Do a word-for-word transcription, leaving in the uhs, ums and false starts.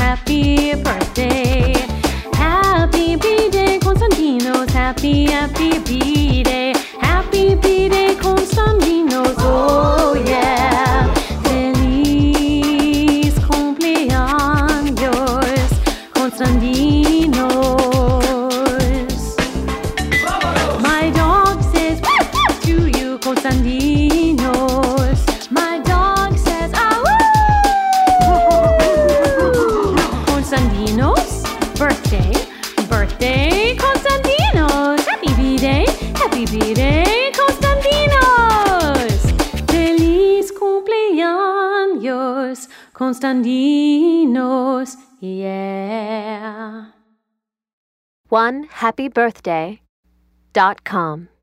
happy birthday. Happy B-Day, Konstantinos, happy, happy B-Day. Happy B-Day, Konstantinos, oh yeah. Feliz cumpleaños, Konstantinos. My dog says to you, Konstantinos. My dog says, ah, woo! Konstantinos, birthday, birthday, Konstantinos. Happy B-Day, happy B-Day, Konstantinos. Feliz cumpleaños, Konstantinos, yeah. one happy birthday dot com